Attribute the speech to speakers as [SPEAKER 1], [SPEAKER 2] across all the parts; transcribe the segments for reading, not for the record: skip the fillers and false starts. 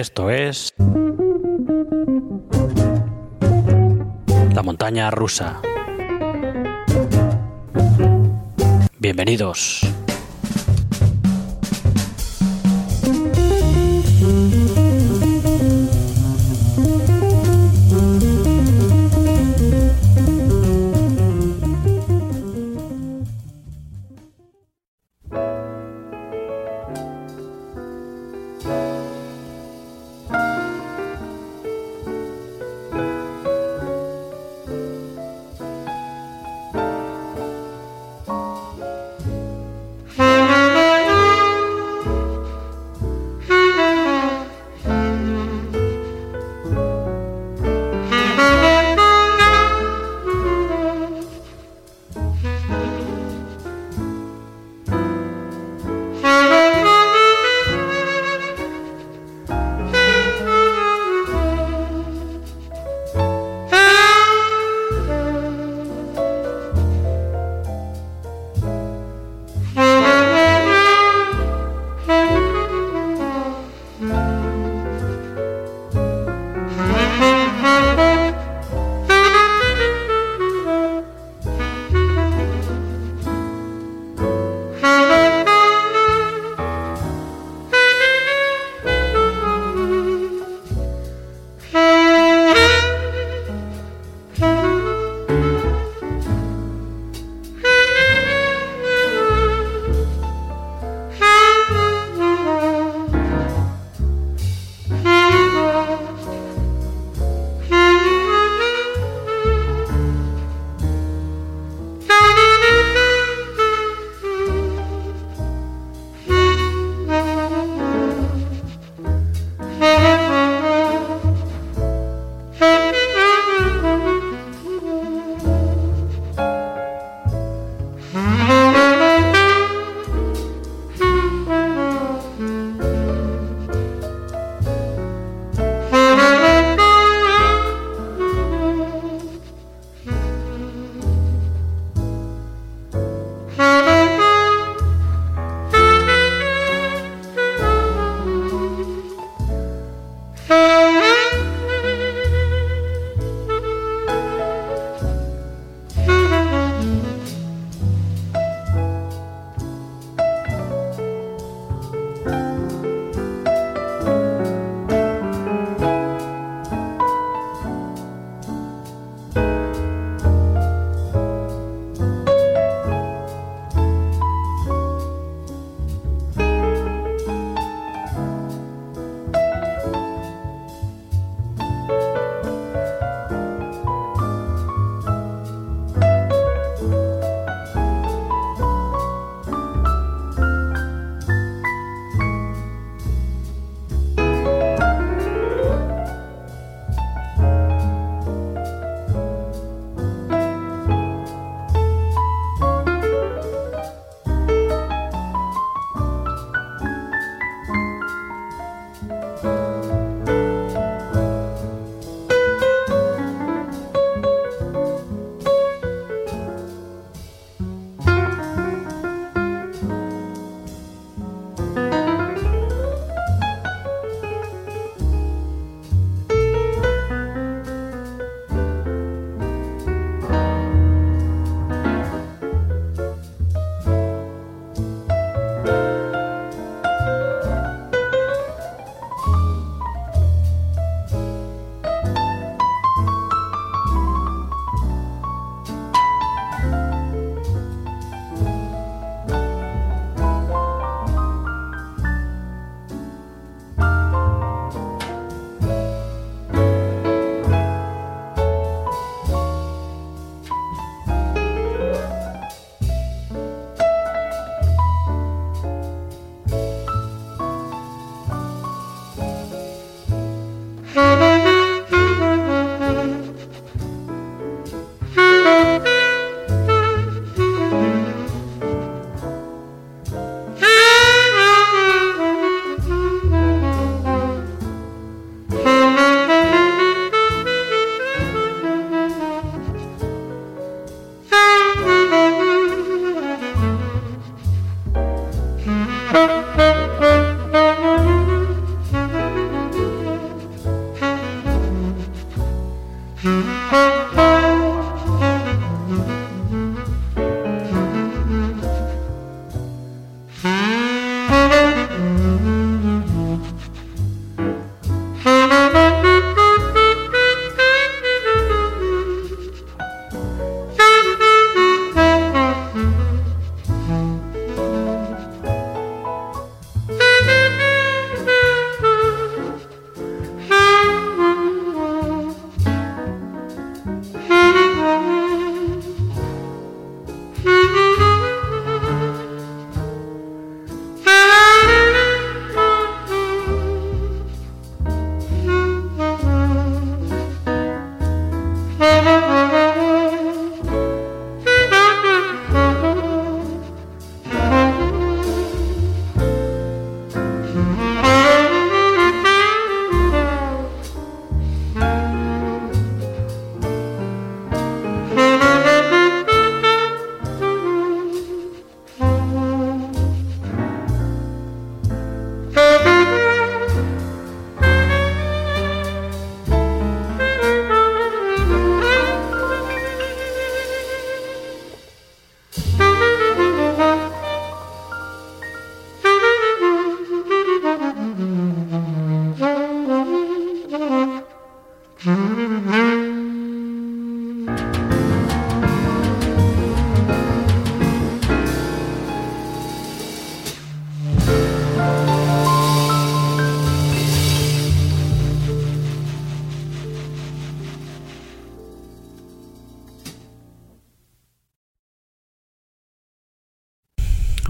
[SPEAKER 1] Esto es La Montaña Rusa. Bienvenidos.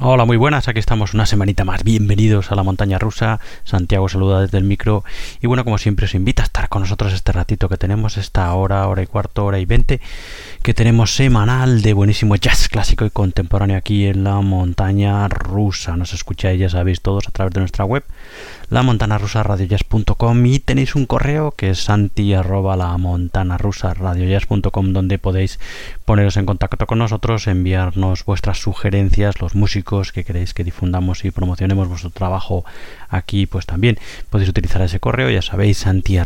[SPEAKER 1] Hola, muy buenas, aquí estamos una semanita más. Bienvenidos a la montaña rusa. Santiago saluda desde el micro. Y bueno, como siempre, os invito a estar con nosotros este ratito que tenemos, esta hora y cuarto, hora y 20, que tenemos semanal de buenísimo jazz clásico y contemporáneo aquí en la montaña rusa. Nos escucháis, ya sabéis, todos a través de nuestra web, lamontanarusaradiojazz.com, y tenéis un correo que es santi@lamontanarusaradiojazz.com, donde podéis poneros en contacto con nosotros, enviarnos vuestras sugerencias, los músicos que queréis que difundamos y promocionemos vuestro trabajo aquí, pues también podéis utilizar ese correo, ya sabéis,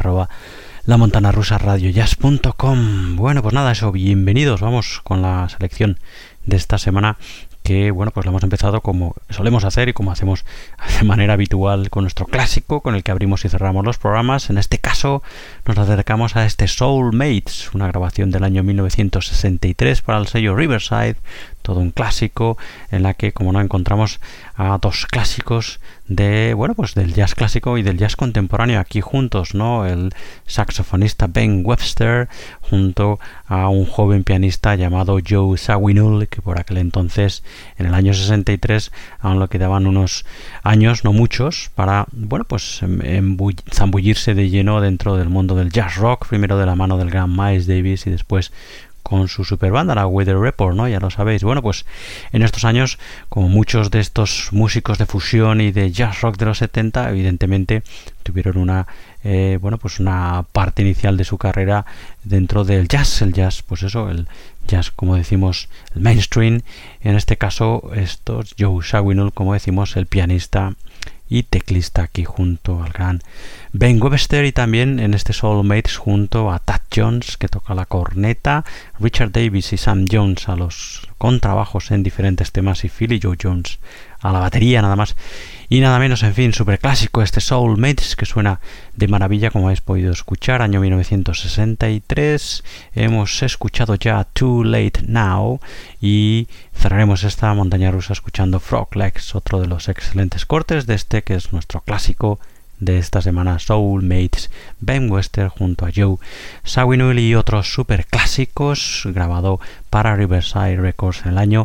[SPEAKER 1] santi@lamontanarusaradiojazz.com. Bueno, pues nada, eso, bienvenidos, vamos con la selección de esta semana, que bueno, pues lo hemos empezado como solemos hacer y como hacemos de manera habitual con nuestro clásico con el que abrimos y cerramos los programas. En este caso nos acercamos a este Soulmates, una grabación del año 1963 para el sello Riverside, todo un clásico en la que, como no, encontramos a dos clásicos de, bueno, pues del jazz clásico y del jazz contemporáneo aquí juntos, ¿no? El saxofonista Ben Webster junto a un joven pianista llamado Joe Zawinul, que por aquel entonces, en el año 63, aún le quedaban unos años, no muchos, para, bueno, pues zambullirse de lleno dentro del mundo del jazz rock, primero de la mano del gran Miles Davis y después con su superbanda, la Weather Report, ¿no? Ya lo sabéis. Bueno, pues en estos años, como muchos de estos músicos de fusión y de jazz rock de los 70, evidentemente tuvieron una una parte inicial de su carrera dentro del jazz. El jazz, pues eso, el jazz, como decimos, el mainstream. En este caso, estos Joe Zawinul, como decimos, el pianista y teclista aquí junto al gran Ben Webster, y también en este Soulmates junto a Thad Jones, que toca la corneta, Richard Davis y Sam Jones a los contrabajos en diferentes temas, y Philly Joe Jones a la batería, nada más y nada menos. En fin, súper clásico este Soulmates, que suena de maravilla, como habéis podido escuchar, año 1963. Hemos escuchado ya Too Late Now y cerraremos esta montaña rusa escuchando Frog Legs, otro de los excelentes cortes de este, que es nuestro clásico de esta semana, Soulmates, Ben Webster junto a Joe Zawinul y otros super clásicos, grabado para Riverside Records en el año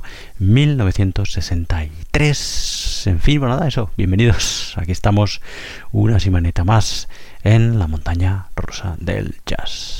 [SPEAKER 1] 1963. En fin, bueno, nada, eso, bienvenidos, aquí estamos una semanita más en la montaña rusa del jazz.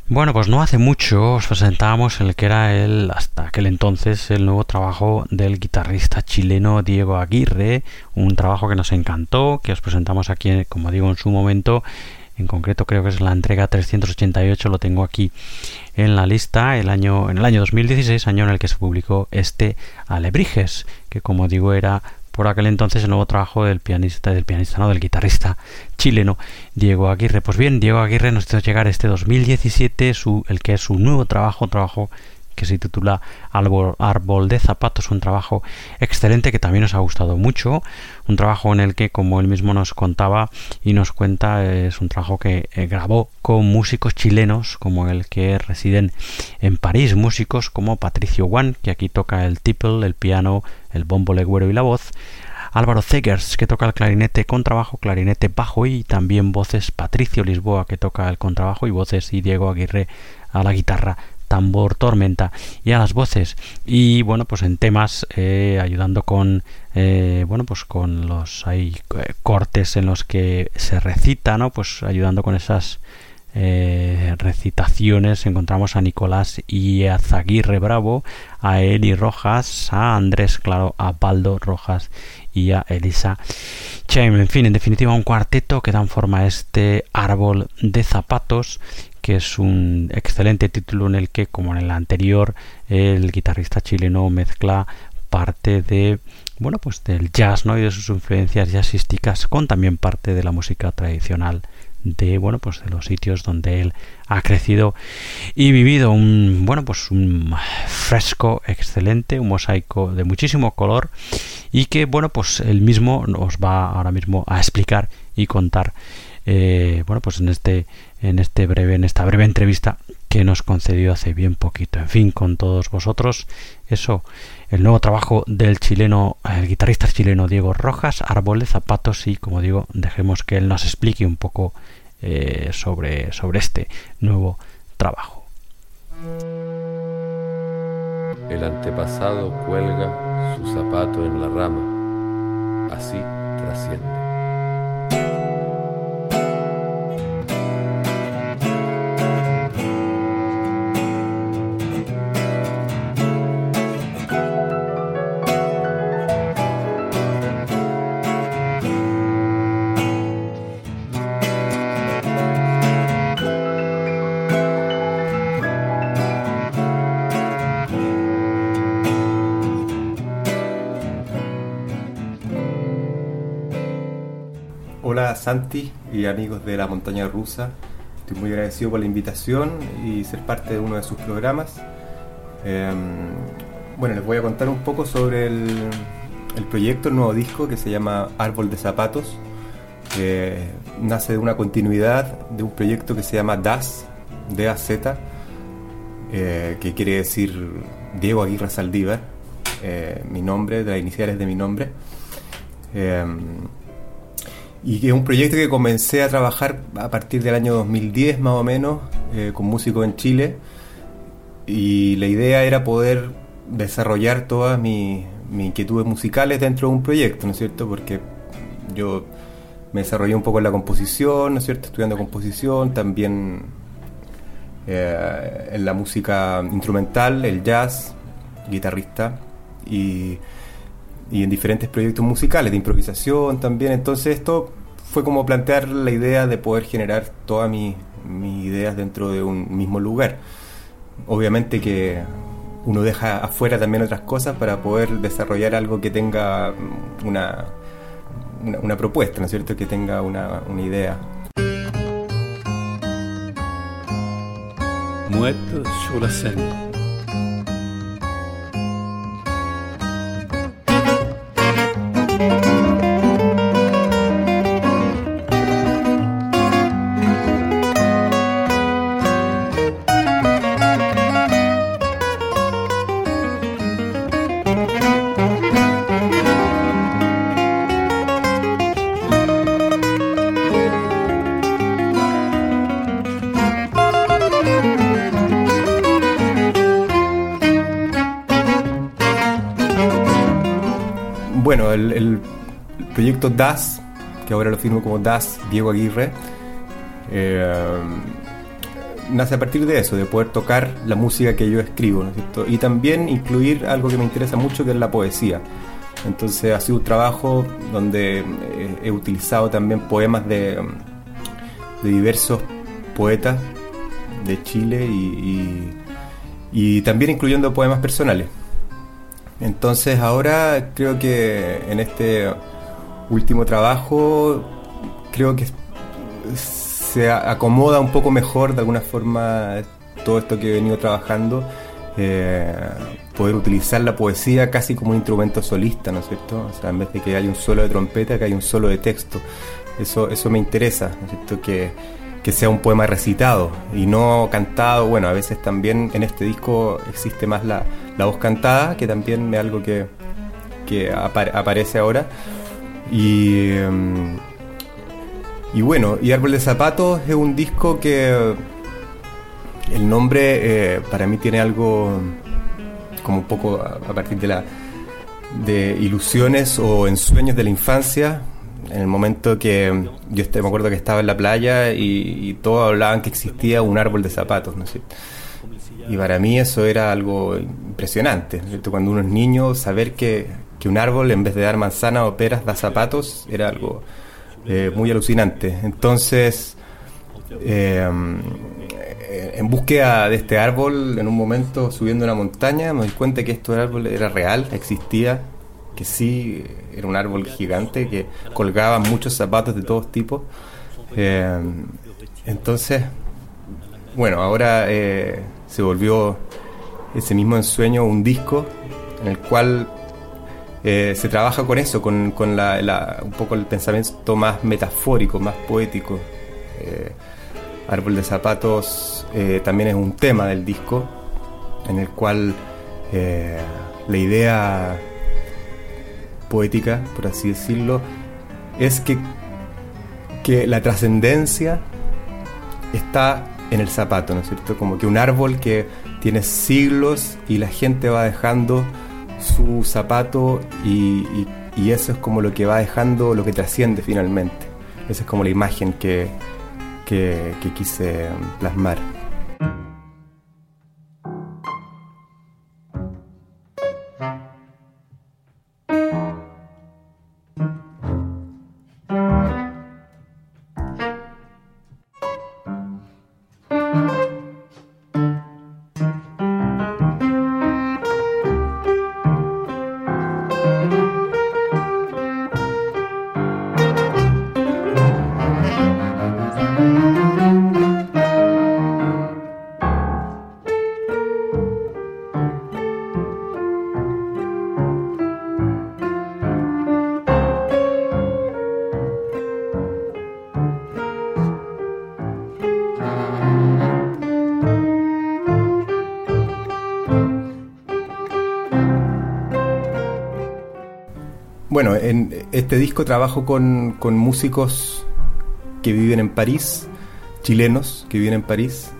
[SPEAKER 1] Bueno, pues no hace mucho os presentábamos el que era hasta aquel entonces, el nuevo trabajo del guitarrista chileno Diego Aguirre, un trabajo que nos encantó, que os presentamos aquí, como digo, en su momento. En concreto creo que es la entrega 388, lo tengo aquí en la lista, en el año 2016, año en el que se publicó este Alebrijes, que como digo era por aquel entonces el nuevo trabajo del guitarrista chileno Diego Aguirre. Pues bien, Diego Aguirre nos hizo llegar este 2017 el que es su nuevo trabajo, que se titula Árbol de Zapatos, un trabajo excelente que también nos ha gustado mucho, un trabajo en el que, como él mismo nos contaba y nos cuenta, es un trabajo que grabó con músicos chilenos como el que residen en París, músicos como Patricio Juan, que aquí toca el tiple, el piano, el bombo legüero y la voz, Álvaro Zegers, que toca el clarinete contrabajo, clarinete bajo, y también voces Patricio Lisboa, que toca el contrabajo, y voces, y Diego Aguirre a la guitarra, tambor, tormenta y a las voces. Y bueno, pues en temas ayudando con con los cortes en los que se recita, ¿no? Pues ayudando con esas recitaciones encontramos a Nicolás y a Zaguirre Bravo, a Eli Rojas, a Andrés Claro, a Baldo Rojas y a Elisa Chaim. En fin, en definitiva, un cuarteto que dan forma a este Árbol de Zapatos, que es un excelente título en el que, como en el anterior, el guitarrista chileno mezcla parte de del jazz, ¿no? Y de sus influencias jazzísticas con también parte de la música tradicional de de los sitios donde él ha crecido y vivido. Un fresco excelente, un mosaico de muchísimo color, y que él mismo nos va ahora mismo a explicar y contar en esta breve entrevista que nos concedió hace bien poquito. En fin, con todos vosotros, el nuevo trabajo del guitarrista chileno Diego Rojas, Árbol de Zapatos, y como digo, dejemos que él nos explique un poco sobre este nuevo trabajo.
[SPEAKER 2] El antepasado cuelga su zapato en la rama, así trasciende.
[SPEAKER 3] Hola Santi y amigos de La Montaña Rusa, estoy muy agradecido por la invitación y ser parte de uno de sus programas. Les voy a contar un poco sobre el proyecto, el nuevo disco que se llama Árbol de Zapatos, que nace de una continuidad de un proyecto que se llama DAZ, D-A-Z, que quiere decir Diego Aguirre Saldívar, mi nombre, de las iniciales de mi nombre. Y que es un proyecto que comencé a trabajar a partir del año 2010 más o menos, con músicos en Chile, y la idea era poder desarrollar todas mis inquietudes musicales dentro de un proyecto, ¿no es cierto? Porque yo me desarrollé un poco en la composición, ¿no es cierto? Estudiando composición, también en la música instrumental, el jazz, guitarrista, y en diferentes proyectos musicales de improvisación también. Entonces esto fue como plantear la idea de poder generar todas mis ideas dentro de un mismo lugar. Obviamente que uno deja afuera también otras cosas para poder desarrollar algo que tenga una propuesta, ¿no es cierto? Que tenga una idea.
[SPEAKER 2] Muerto sur la scène.
[SPEAKER 3] Bueno, el proyecto DAZ, que ahora lo firmo como DAZ Diego Aguirre, nace a partir de eso, de poder tocar la música que yo escribo, ¿no es cierto? Y también incluir algo que me interesa mucho, que es la poesía. Entonces ha sido un trabajo donde he utilizado también poemas de diversos poetas de Chile y también incluyendo poemas personales. Entonces ahora creo que en este último trabajo creo que se acomoda un poco mejor de alguna forma todo esto que he venido trabajando, poder utilizar la poesía casi como un instrumento solista, ¿no es cierto? O sea, en vez de que haya un solo de trompeta, que haya un solo de texto. Eso me interesa, ¿no es cierto? Que sea un poema recitado y no cantado. Bueno, a veces también en este disco existe más la voz cantada, que también es algo que aparece ahora. Y bueno, y Árbol de Zapatos es un disco que el nombre para mí tiene algo como un poco a partir de ilusiones o ensueños de la infancia. En el momento que yo me acuerdo que estaba en la playa y todos hablaban que existía un árbol de zapatos, ¿no es cierto? Y para mí eso era algo impresionante, ¿no es cierto? Cuando uno es niño, saber que un árbol, en vez de dar manzanas o peras, da zapatos, era algo muy alucinante. Entonces, en búsqueda de este árbol, en un momento subiendo una montaña, me di cuenta que este árbol era real, existía, que sí, era un árbol gigante que colgaba muchos zapatos de todos tipos. Entonces, bueno, ahora se volvió ese mismo ensueño un disco en el cual se trabaja con eso, con un poco el pensamiento más metafórico, más poético. Árbol de Zapatos también es un tema del disco, en el cual la idea poética, por así decirlo, es que la trascendencia está en el zapato, ¿no es cierto? Como que un árbol que tiene siglos y la gente va dejando su zapato y eso es como lo que va dejando, lo que trasciende finalmente. Esa es como la imagen que quise plasmar. Bueno, en este disco trabajo con músicos que viven en París, chilenos que viven en París.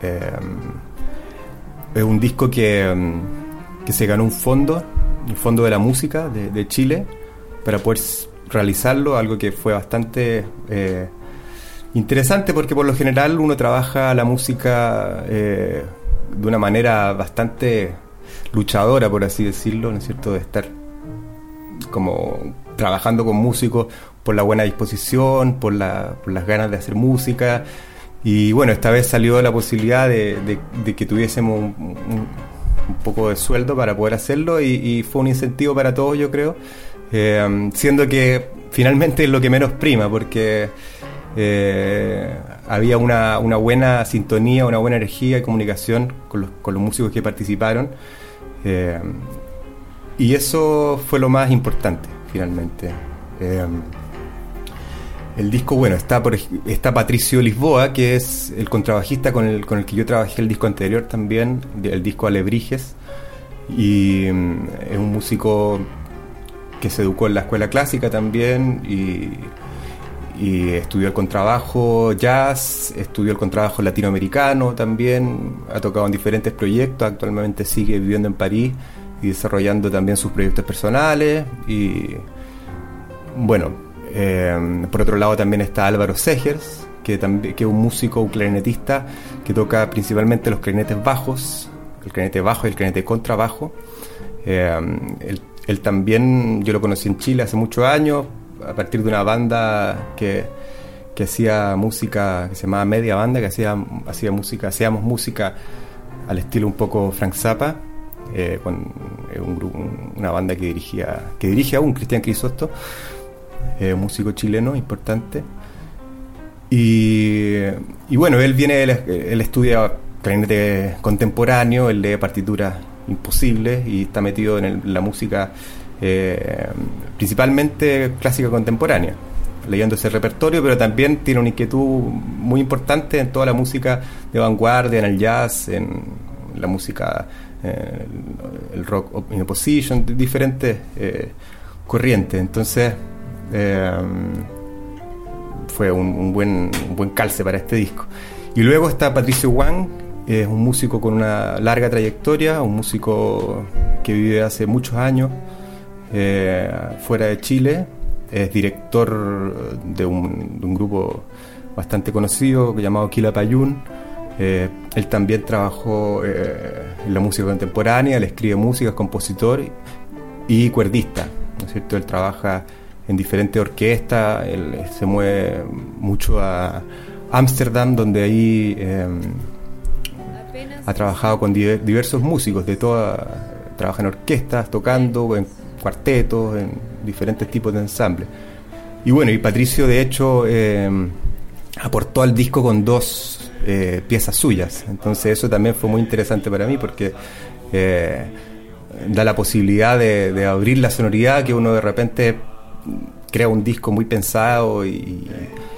[SPEAKER 3] Es un disco que se ganó un fondo, el Fondo de la Música de Chile, para poder realizarlo, algo que fue bastante interesante, porque por lo general uno trabaja la música de una manera bastante luchadora, por así decirlo, ¿no es cierto?, de estar como trabajando con músicos por la buena disposición, por las ganas de hacer música. Y bueno, esta vez salió la posibilidad de que tuviésemos un poco de sueldo para poder hacerlo, y fue un incentivo para todos, yo creo, siendo que finalmente es lo que menos prima, porque había una buena sintonía, una buena energía y comunicación con los músicos que participaron. Y eso fue lo más importante, finalmente. El disco, bueno, está Patricio Lisboa, que es el contrabajista con el que yo trabajé el disco anterior también, el disco Alebrijes. Y es un músico que se educó en la escuela clásica también y estudió el contrabajo jazz, estudió el contrabajo latinoamericano también, ha tocado en diferentes proyectos, actualmente sigue viviendo en París y desarrollando también sus proyectos personales. Y bueno, por otro lado también está Álvaro Segers, que es un músico, un clarinetista que toca principalmente los clarinetes bajos, el clarinete bajo y el clarinete contrabajo. Él también, yo lo conocí en Chile hace muchos años, a partir de una banda que hacía música, que se llamaba Media Banda, que hacíamos música al estilo un poco Frank Zappa, con una banda que dirige aún Cristian Crisosto, un músico chileno importante. Y bueno, él estudia clarinete contemporáneo, él lee partituras imposibles y está metido en la música principalmente clásica contemporánea, leyendo ese repertorio, pero también tiene una inquietud muy importante en toda la música de vanguardia, en el jazz, en la música, el rock in opposition, diferentes corrientes. Entonces fue un buen calce para este disco. Y luego está Patricio Wang, es un músico con una larga trayectoria, un músico que vive hace muchos años fuera de Chile. Es director de un grupo bastante conocido llamado Quilapayún. Él también trabajó en la música contemporánea, él escribe música, es compositor y cuerdista, ¿no es cierto? Él trabaja en diferentes orquestas, él se mueve mucho a Ámsterdam, donde ahí ha trabajado con diversos músicos trabaja en orquestas, tocando, en cuartetos, en diferentes tipos de ensambles. Y bueno, y Patricio de hecho aportó al disco con 2 piezas suyas, entonces eso también fue muy interesante para mí porque da la posibilidad de abrir la sonoridad, que uno de repente crea un disco muy pensado y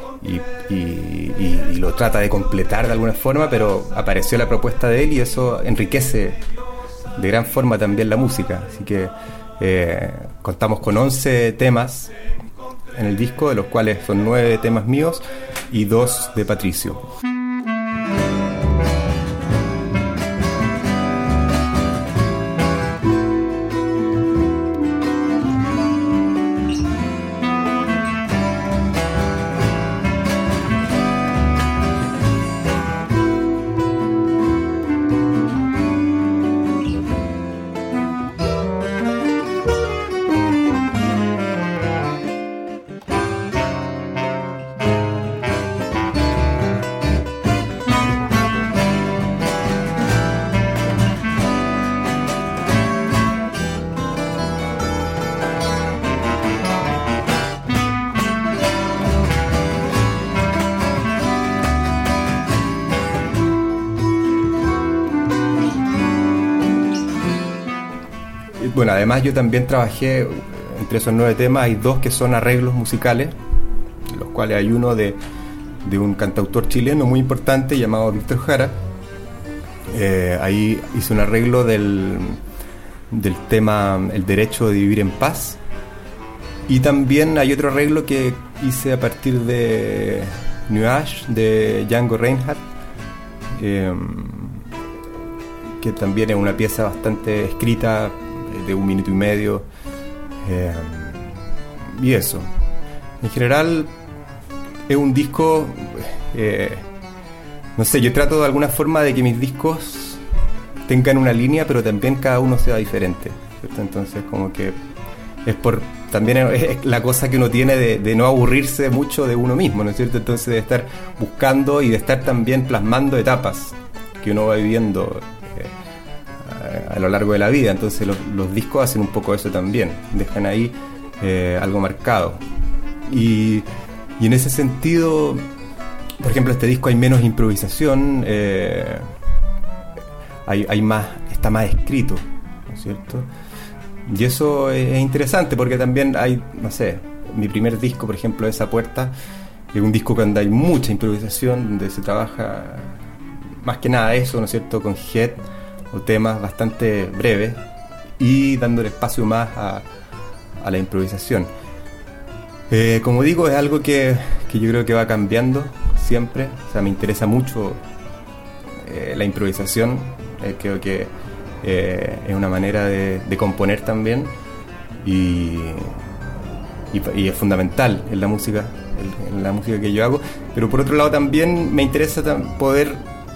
[SPEAKER 3] lo trata de completar de alguna forma, pero apareció la propuesta de él y eso enriquece de gran forma también la música. Así que contamos con 11 temas en el disco, de los cuales son 9 temas míos y 2 de Patricio. Bueno, además yo también trabajé, entre esos 9 temas hay 2 que son arreglos musicales, los cuales hay uno de un cantautor chileno muy importante llamado Víctor Jara. Ahí hice un arreglo del tema El derecho de vivir en paz, y también hay otro arreglo que hice a partir de Nuage de Django Reinhardt, que también es una pieza bastante escrita, de 1 minuto y medio, y eso. En general es un disco, no sé, yo trato de alguna forma de que mis discos tengan una línea, pero también cada uno sea diferente, ¿cierto? Entonces como que también es la cosa que uno tiene de no aburrirse mucho de uno mismo, ¿no es cierto? Entonces de estar buscando y de estar también plasmando etapas que uno va viviendo a lo largo de la vida. Entonces los discos hacen un poco eso también, dejan ahí algo marcado, y en ese sentido, por ejemplo, este disco hay menos improvisación, hay más, está más escrito, ¿no es cierto? Y eso es interesante porque también hay, no sé, mi primer disco, por ejemplo, Esa Puerta, es un disco donde hay mucha improvisación, donde se trabaja más que nada eso, ¿no es cierto?, con head o temas bastante breves y dándole espacio más a la improvisación. Como digo, es algo que yo creo que va cambiando siempre. O sea, me interesa mucho la improvisación. Creo que es una manera de componer también, y es fundamental en la música en la música que yo hago, pero por otro lado también me interesa poder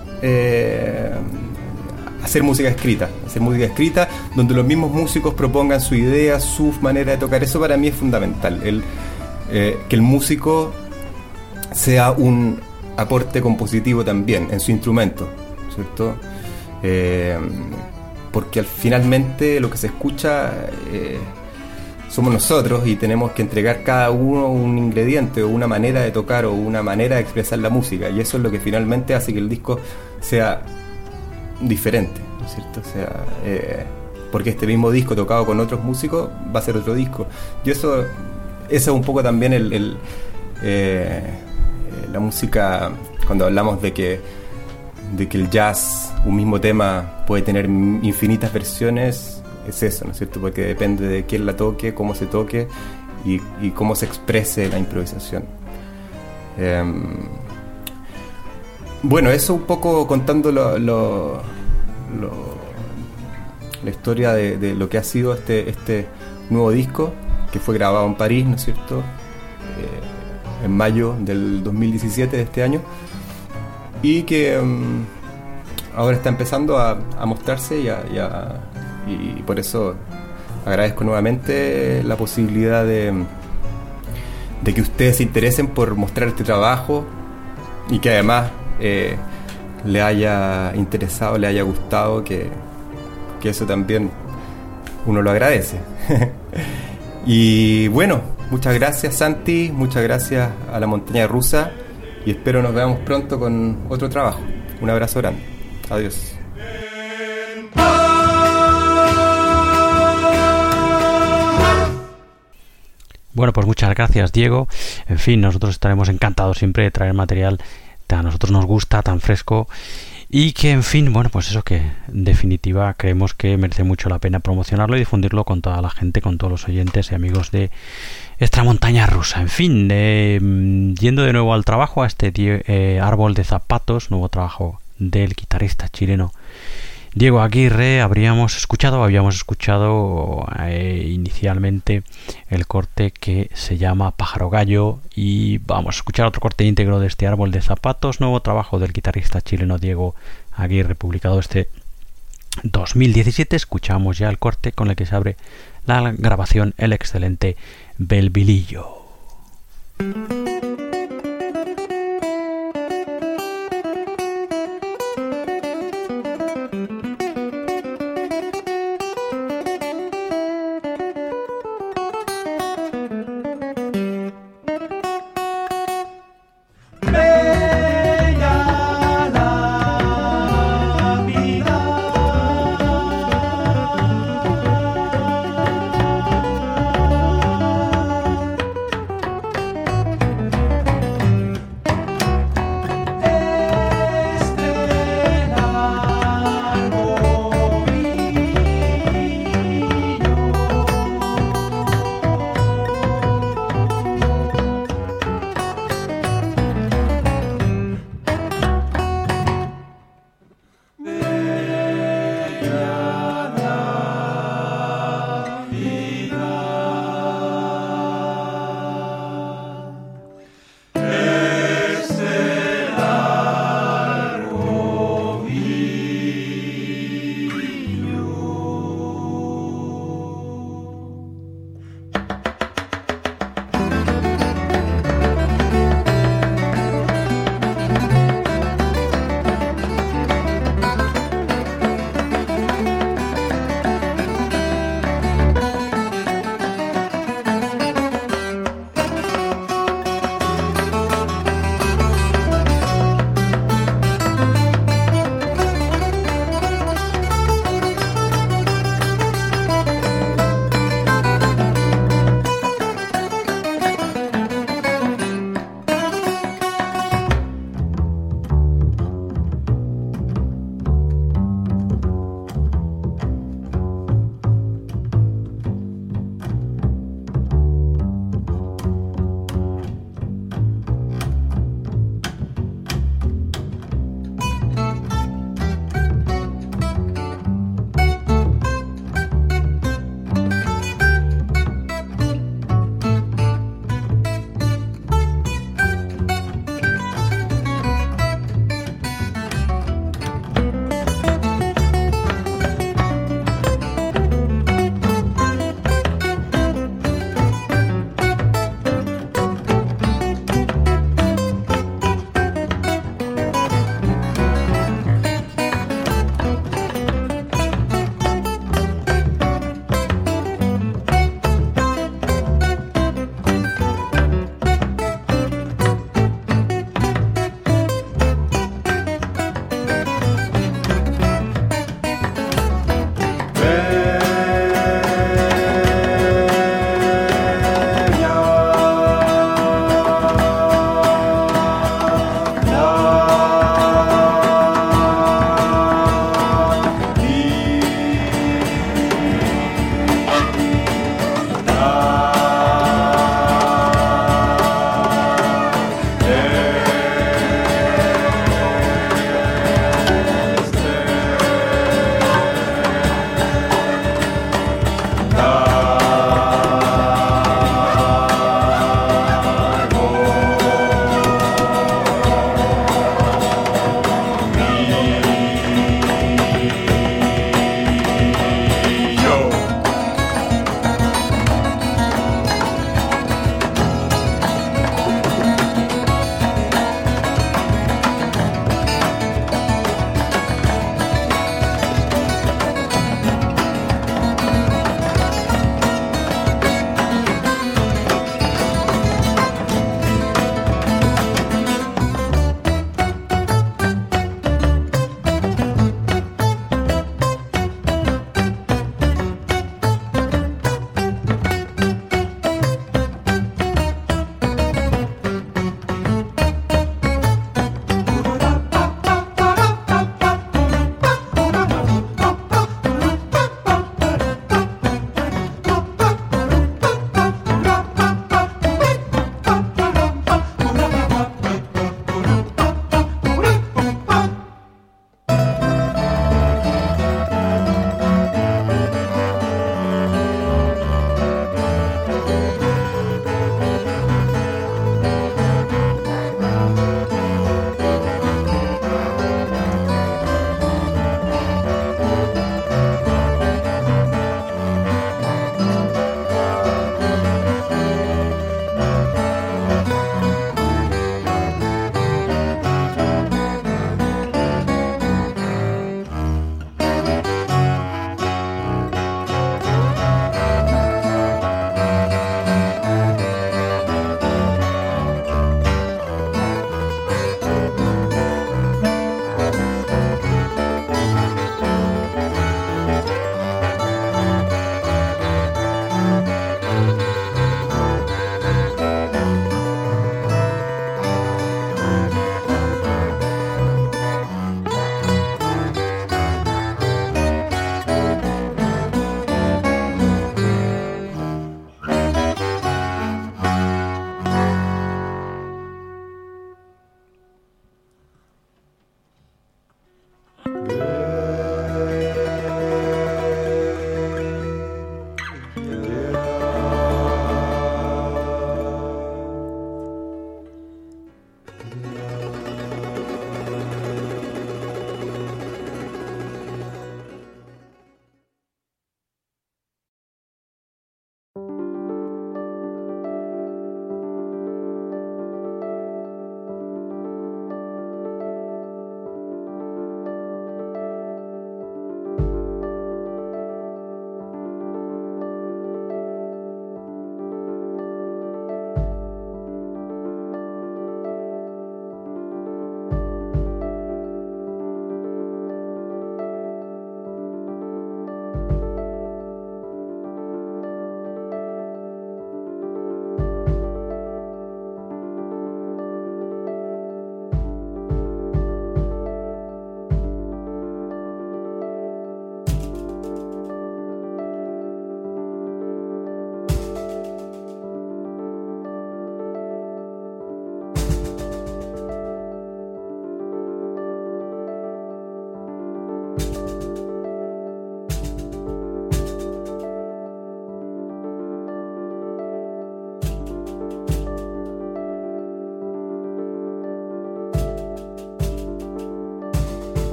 [SPEAKER 3] hacer música escrita donde los mismos músicos propongan su idea, su manera de tocar. Eso para mí es fundamental, que el músico sea un aporte compositivo también en su instrumento, ¿cierto? Porque finalmente lo que se escucha somos nosotros, y tenemos que entregar cada uno un ingrediente o una manera de tocar o una manera de expresar la música, y eso es lo que finalmente hace que el disco sea diferente, ¿no es cierto? O sea, porque este mismo disco tocado con otros músicos va a ser otro disco, y eso es un poco también la música. Cuando hablamos de que el jazz, un mismo tema, puede tener infinitas versiones, es eso, ¿no es cierto? Porque depende de quién la toque, cómo se toque y cómo se exprese la improvisación. Bueno, eso un poco contando la historia de lo que ha sido este nuevo disco, que fue grabado en París, ¿no es cierto? En mayo del 2017 de este año, y que ahora está empezando a mostrarse y por eso agradezco nuevamente la posibilidad de que ustedes se interesen por mostrar este trabajo, y que además le haya interesado, le haya gustado, que eso también uno lo agradece. Y bueno, muchas gracias, Santi, muchas gracias a La Montaña Rusa, y espero nos veamos pronto con otro trabajo. Un abrazo grande. Adiós.
[SPEAKER 1] Bueno, pues muchas gracias, Diego. En fin, nosotros estaremos encantados siempre de traer material que a nosotros nos gusta, tan fresco, y que, en fin, bueno, pues eso, que en definitiva creemos que merece mucho la pena promocionarlo y difundirlo con toda la gente, con todos los oyentes y amigos de esta montaña rusa. En fin, yendo de nuevo al trabajo, a este Árbol de Zapatos, nuevo trabajo del guitarrista chileno Diego Aguirre. Habíamos escuchado inicialmente el corte que se llama Pájaro Gallo, y vamos a escuchar otro corte íntegro de este Árbol de Zapatos, nuevo trabajo del guitarrista chileno Diego Aguirre, publicado este 2017. Escuchamos ya el corte con el que se abre la grabación, el excelente Belvilillo.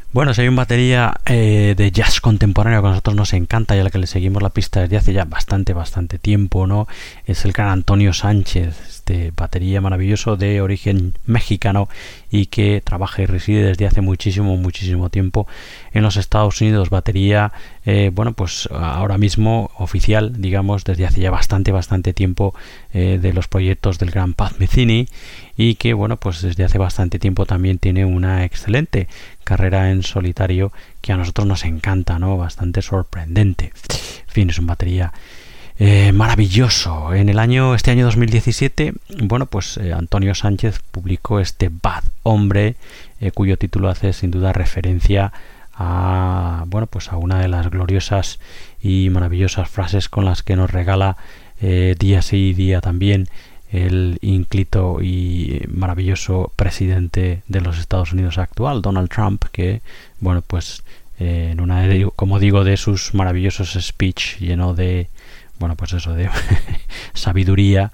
[SPEAKER 1] Bueno, si hay un batería de jazz contemporáneo que a nosotros nos encanta y a la que le seguimos la pista desde hace ya bastante tiempo, ¿no? Es el gran Antonio Sánchez, este batería maravilloso de origen mexicano y que trabaja y reside desde hace muchísimo tiempo en los Estados Unidos. Batería, bueno, pues ahora mismo oficial, digamos, desde hace ya bastante tiempo de los proyectos del gran Pat Metheny, y que, bueno, pues desde hace bastante tiempo también tiene una excelente carrera en solitario que a nosotros nos encanta, ¿no? Bastante sorprendente. En fin, es un batería maravilloso. Este año 2017, bueno, pues Antonio Sánchez publicó este Bad Hombre, cuyo título hace sin duda referencia a, bueno, pues a una de las gloriosas y maravillosas frases con las que nos regala día sí día también el ínclito y maravilloso presidente de los Estados Unidos actual, Donald Trump, que, bueno, pues en una como digo, de sus maravillosos speech lleno de, bueno, pues eso, de sabiduría,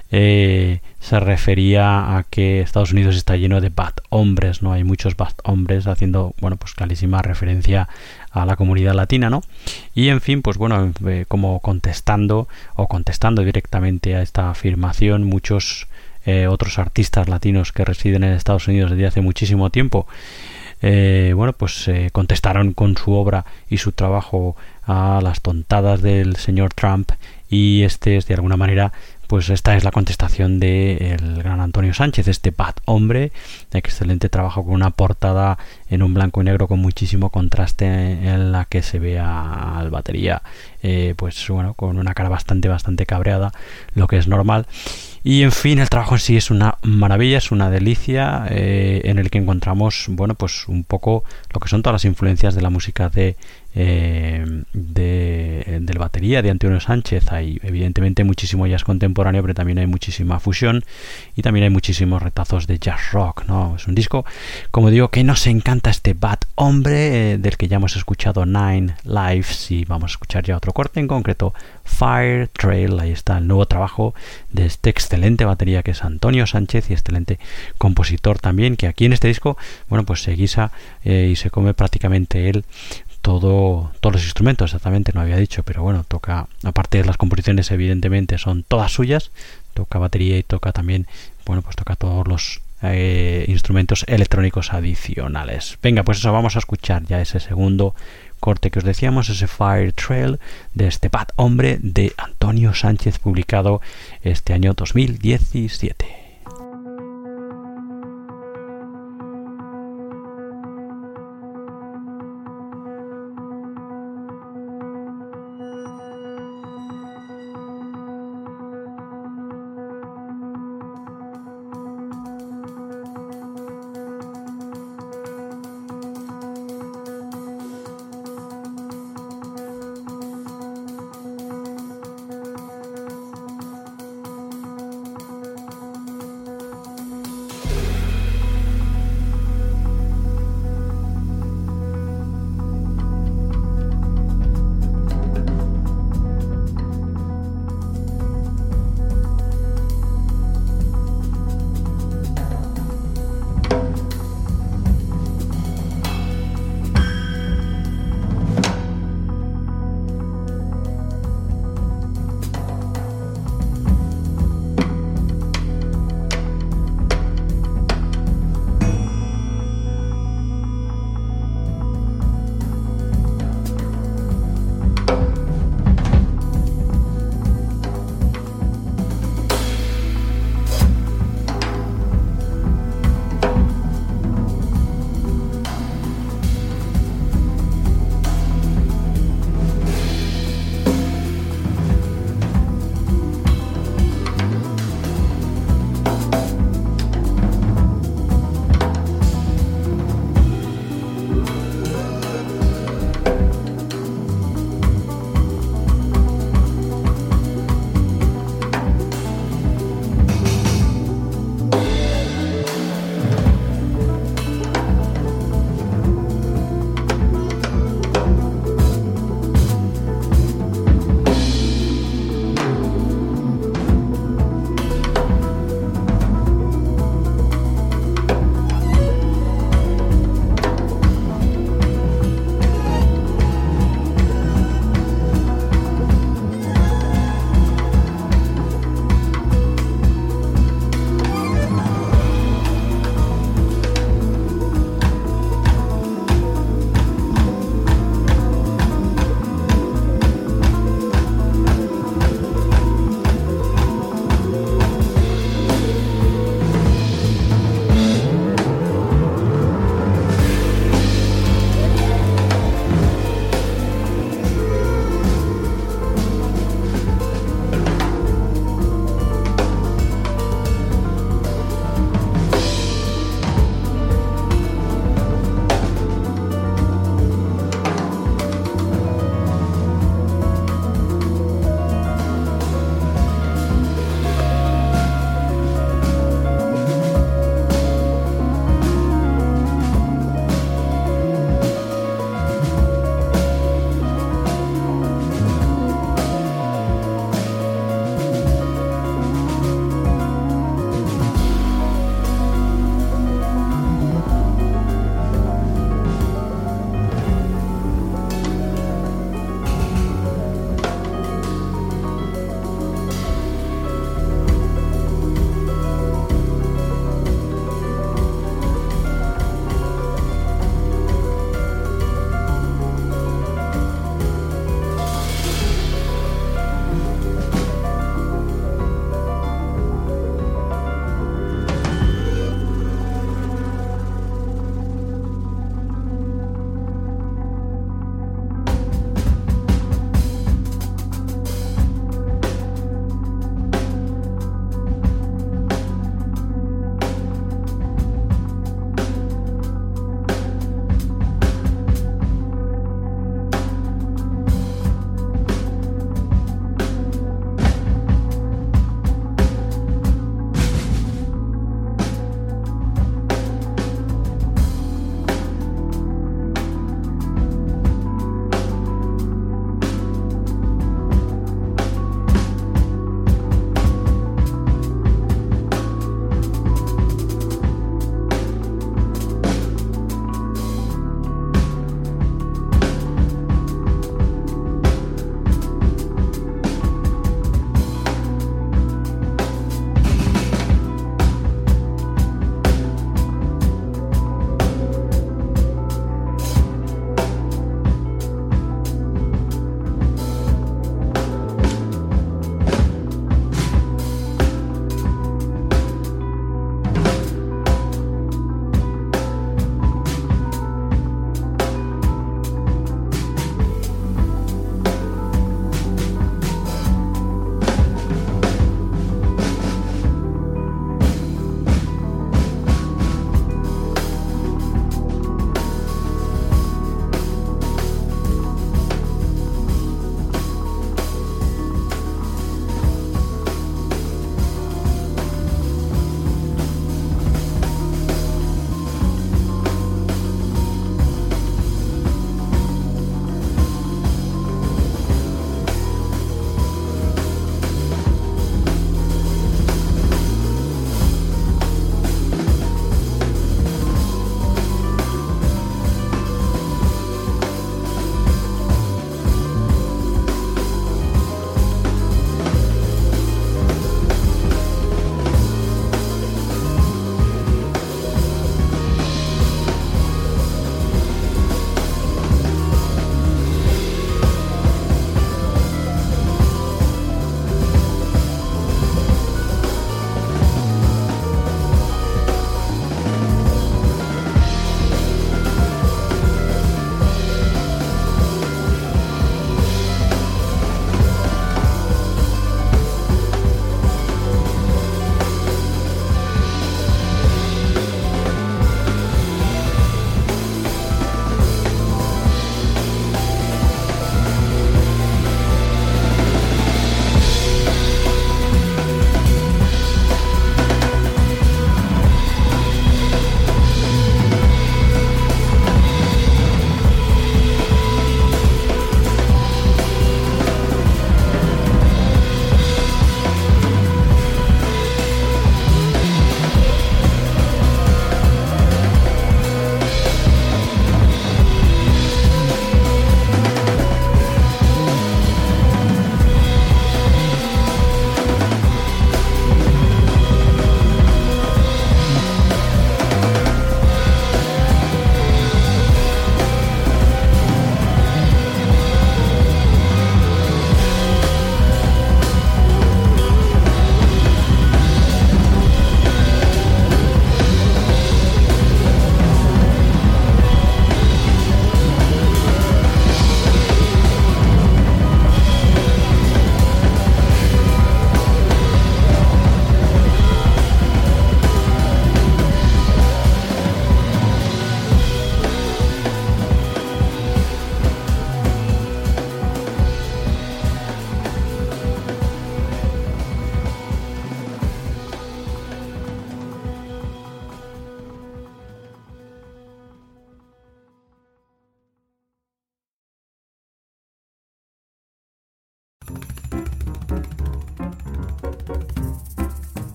[SPEAKER 1] se refería a que Estados Unidos está lleno de bad hombres, ¿no? Hay muchos bad hombres, haciendo, bueno, pues clarísima referencia a la comunidad latina, ¿no? Y en fin, pues bueno, como contestando directamente a esta afirmación, muchos otros artistas latinos que residen en Estados Unidos desde hace muchísimo tiempo, bueno, pues contestaron con su obra y su trabajo a las tontadas del señor Trump, y este es de alguna manera, pues esta es la contestación del gran Antonio Sánchez, este bad hombre, excelente trabajo con una portada en un blanco y negro con muchísimo contraste, en la que se ve al batería, pues bueno, con una cara bastante cabreada, lo que es normal. Y en fin, el trabajo en sí es una maravilla, es una delicia, en el que encontramos, bueno, pues un poco lo que son todas las influencias de la música del batería de Antonio Sánchez. Hay evidentemente muchísimo jazz contemporáneo, pero también hay muchísima fusión y también hay muchísimos retazos de jazz rock, ¿no? Es un disco, como digo, que nos encanta, este Bad Hombre, del que ya hemos escuchado Nine Lives, y vamos a escuchar ya otro corte, en concreto Fire Trail. Ahí está el nuevo trabajo de este excelente batería que es Antonio Sánchez, y excelente compositor también, que aquí en este disco, bueno, pues se guisa y se come prácticamente él todos los instrumentos, exactamente, no había dicho, pero bueno, toca, aparte de las composiciones evidentemente son todas suyas, toca batería y toca también, bueno, pues toca todos los instrumentos electrónicos adicionales. Venga, pues eso, vamos a escuchar ya ese segundo corte que os decíamos, ese Fire Trail de este Bad Hombre de Antonio Sánchez, publicado este año 2017.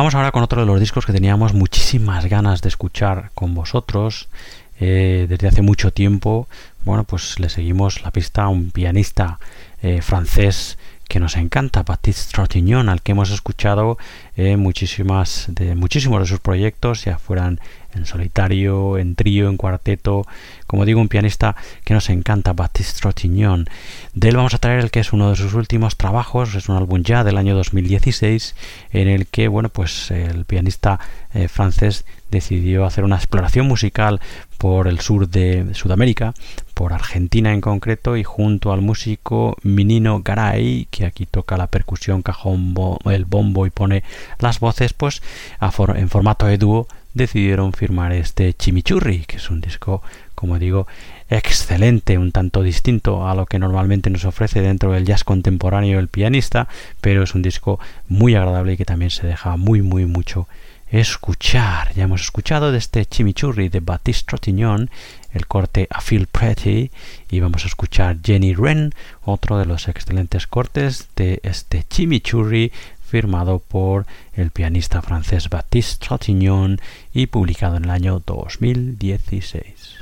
[SPEAKER 1] Vamos ahora con otro de los discos que teníamos muchísimas ganas de escuchar con vosotros desde hace mucho tiempo. Bueno, pues le seguimos la pista a un pianista francés que nos encanta, Baptiste Trintignant, al que hemos escuchado muchísimos de sus proyectos, ya fueran en solitario, en trío, en cuarteto. Como digo, un pianista que nos encanta, Baptiste Trintignant. De él vamos a traer el que es uno de sus últimos trabajos, es un álbum ya del año 2016, en el que, bueno, pues el pianista francés decidió hacer una exploración musical por el sur de Sudamérica, por Argentina en concreto, y junto al músico Minino Garay, que aquí toca la percusión, cajón, el bombo y pone las voces, pues en formato de dúo decidieron firmar este Chimichurri, que es un disco, como digo, excelente, un tanto distinto a lo que normalmente nos ofrece dentro del jazz contemporáneo el pianista, pero es un disco muy agradable y que también se deja mucho escuchar. Ya hemos escuchado de este Chimichurri de Baptiste Trintignant el corte I Feel Pretty, y vamos a escuchar Jenny Wren, otro de los excelentes cortes de este Chimichurri, firmado por el pianista francés Baptiste Trintignant y publicado en el año 2016.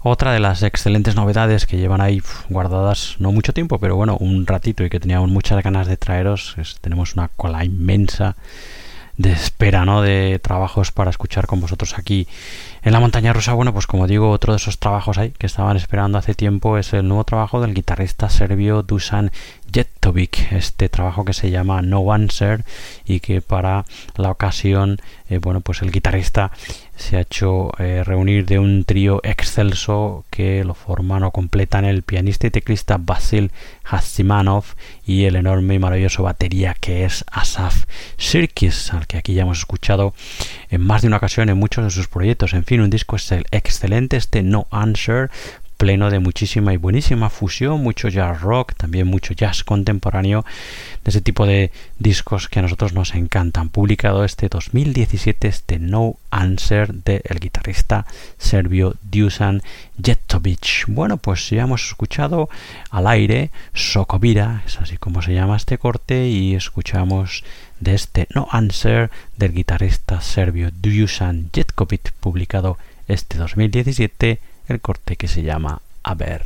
[SPEAKER 1] Otra de las excelentes novedades que llevan ahí guardadas no mucho tiempo, pero bueno, un ratito, y que teníamos muchas ganas de traeros, tenemos una cola inmensa de espera, ¿no?, de trabajos para escuchar con vosotros aquí en la Montaña Rusa. Bueno, pues como digo, otro de esos trabajos ahí que estaban esperando hace tiempo es el nuevo trabajo del guitarrista serbio Dusan Jetovic, este trabajo que se llama No Answer, y que para la ocasión, bueno, pues el guitarrista se ha hecho reunir de un trío excelso que lo forman o completan el pianista y teclista Vasil Hazimanov y el enorme y maravilloso batería que es Asaf Sirkis, al que aquí ya hemos escuchado en más de una ocasión en muchos de sus proyectos. En fin, un disco excelente, este No Answer, pleno de muchísima y buenísima fusión, mucho jazz rock, también mucho jazz contemporáneo, de ese tipo de discos que a nosotros nos encantan. Publicado este 2017, este No Answer del guitarrista serbio Dusan Jetovic. Bueno, pues ya hemos escuchado al aire Sokovira, es así como se llama este corte, y escuchamos de este No Answer del guitarrista serbio Dusan Jetovic, publicado este 2017, el corte que se llama A Ver.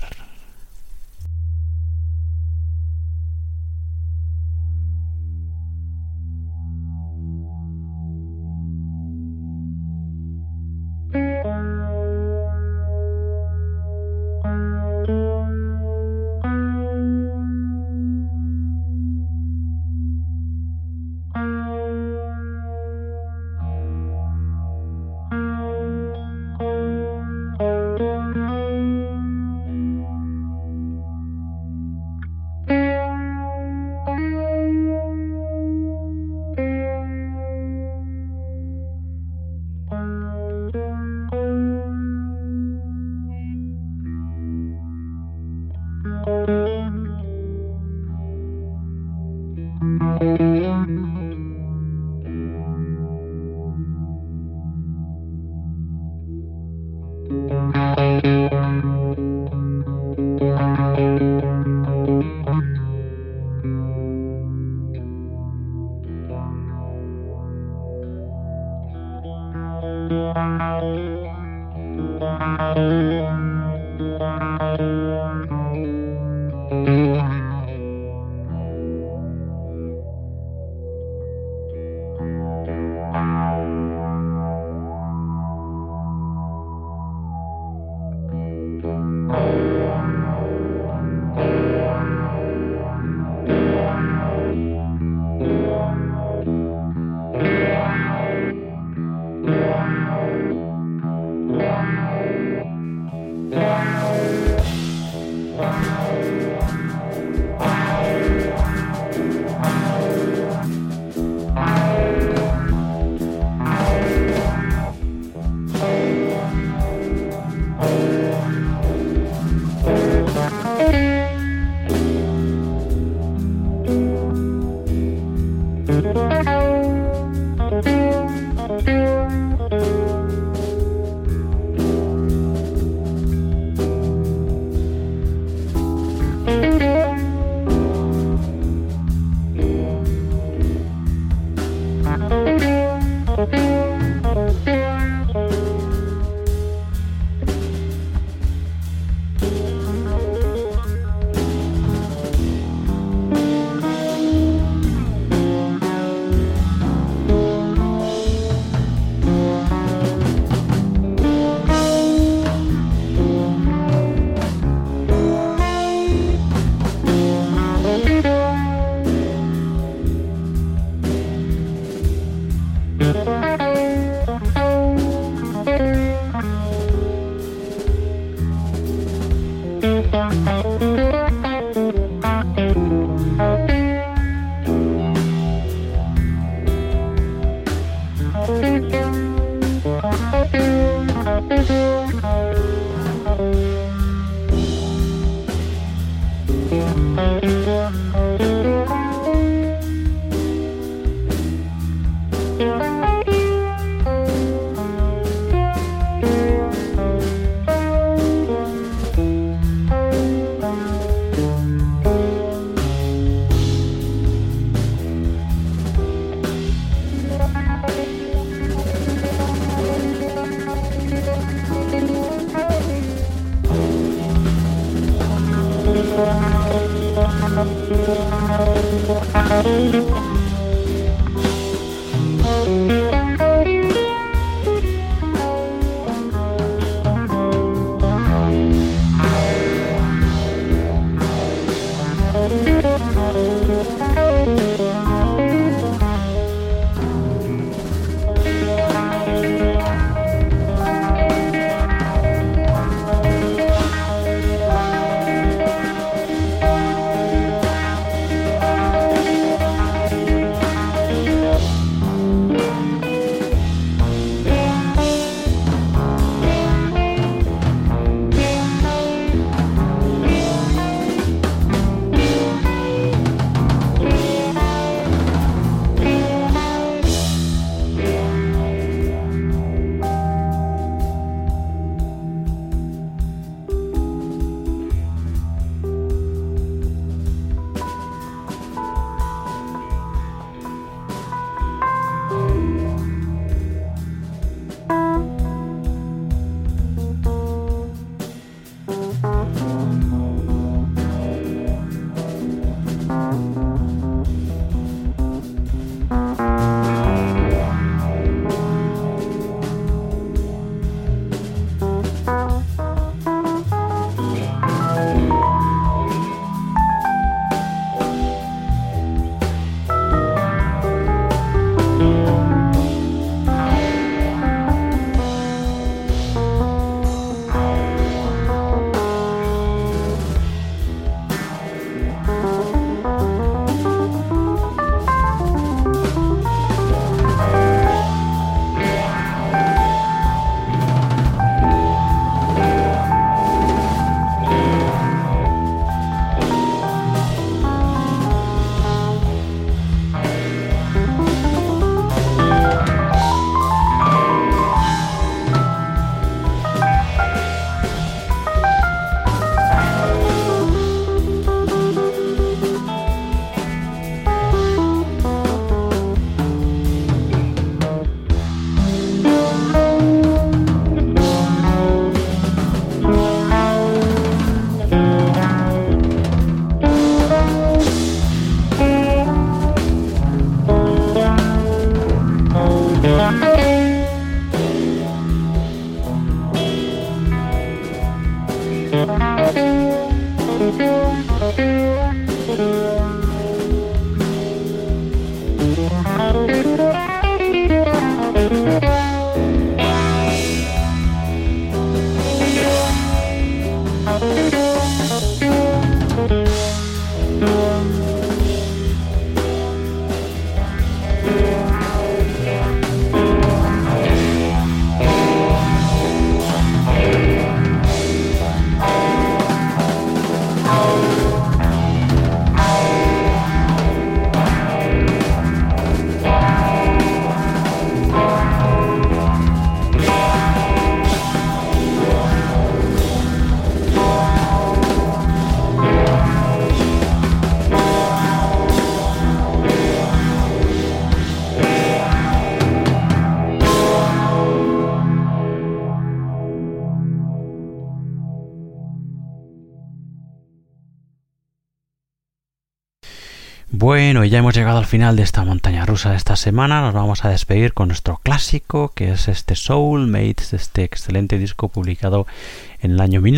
[SPEAKER 1] Bueno, y ya hemos llegado al final de esta montaña rusa de esta semana. Nos vamos a despedir con nuestro clásico, que es este Soulmates, este excelente disco publicado en el año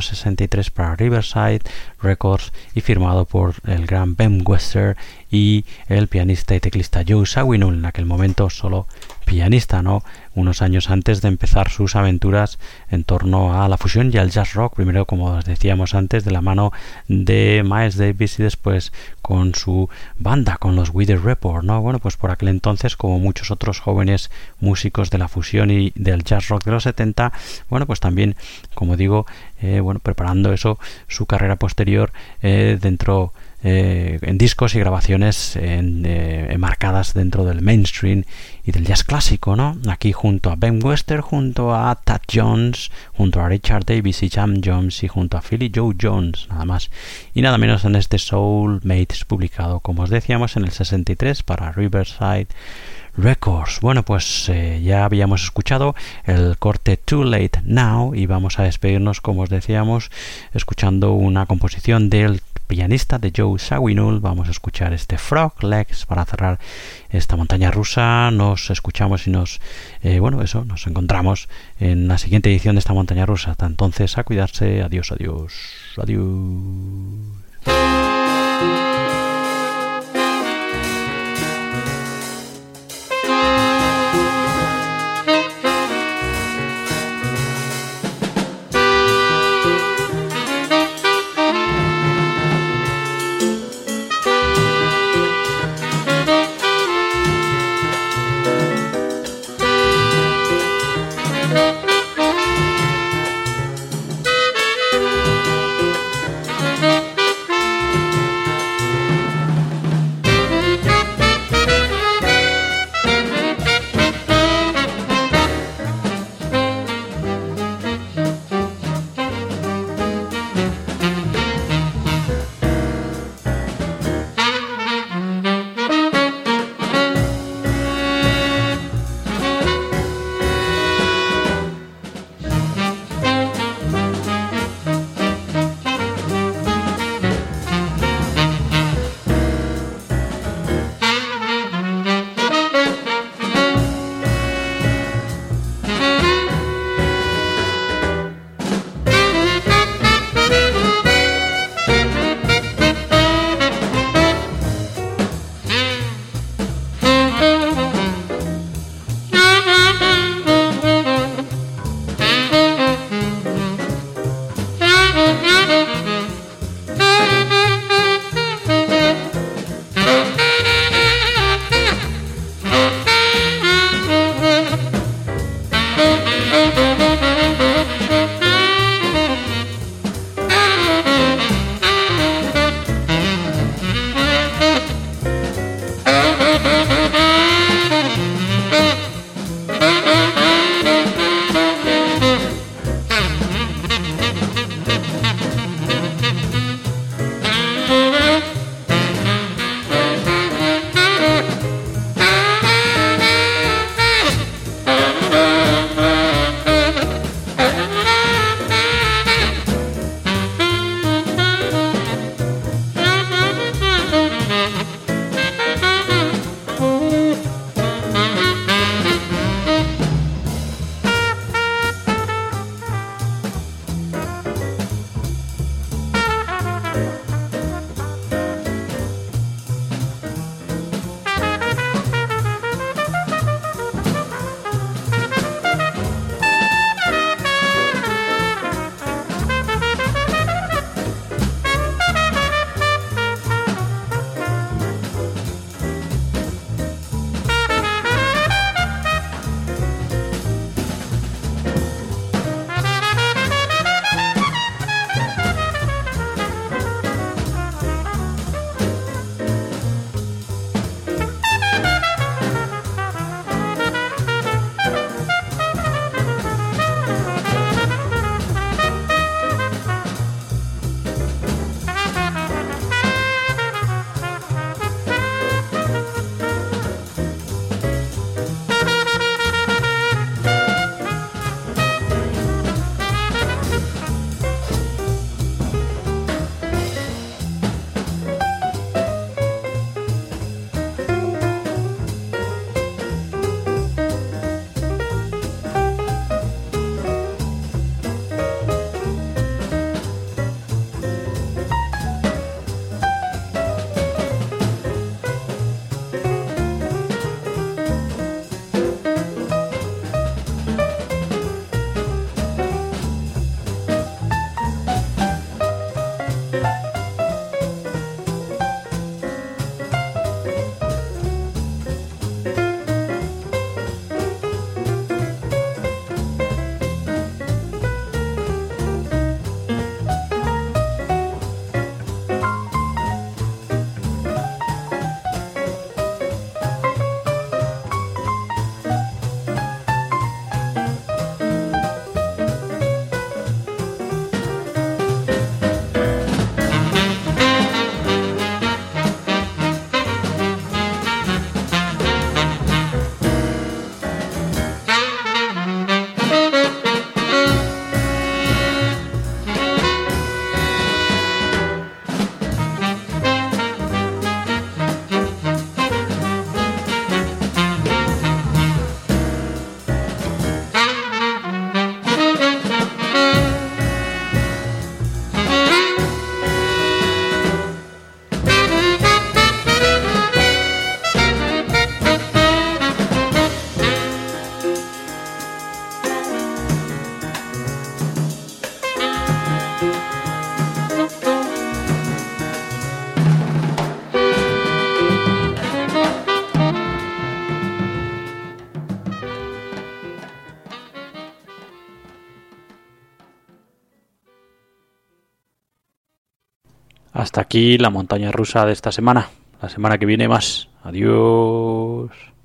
[SPEAKER 1] 1963 para Riverside Records y firmado por el gran Ben Webster y el pianista y teclista Joe Zawinul, en aquel momento solo pianista, ¿no? Unos años antes de empezar sus aventuras en torno a la fusión y al jazz rock, primero, como os decíamos antes, de la mano de Miles Davis y después con su banda, con los Weather Report, ¿no? Bueno, pues por aquel entonces, como muchos otros jóvenes músicos de la fusión y del jazz rock de los 70, bueno, pues también, como digo, preparando eso, su carrera posterior dentro en discos y grabaciones enmarcadas dentro del mainstream y del jazz clásico, ¿no? Aquí junto a Ben Webster, junto a Thad Jones, junto a Richard Davis y Jam Jones y junto a Philly Joe Jones, nada más y nada menos, en este Soulmates publicado, como os decíamos, en el 63 para Riverside Records. Bueno, pues ya habíamos escuchado el corte Too Late Now y vamos a despedirnos, como os decíamos, escuchando una composición del pianista de Joe Zawinul. Vamos a escuchar este Frog Legs para cerrar esta montaña rusa. Nos escuchamos y nos encontramos en la siguiente edición de esta montaña rusa. Hasta entonces, a cuidarse. Adiós, adiós, adiós. Hasta aquí la montaña rusa de esta semana. La semana que viene más. Adiós.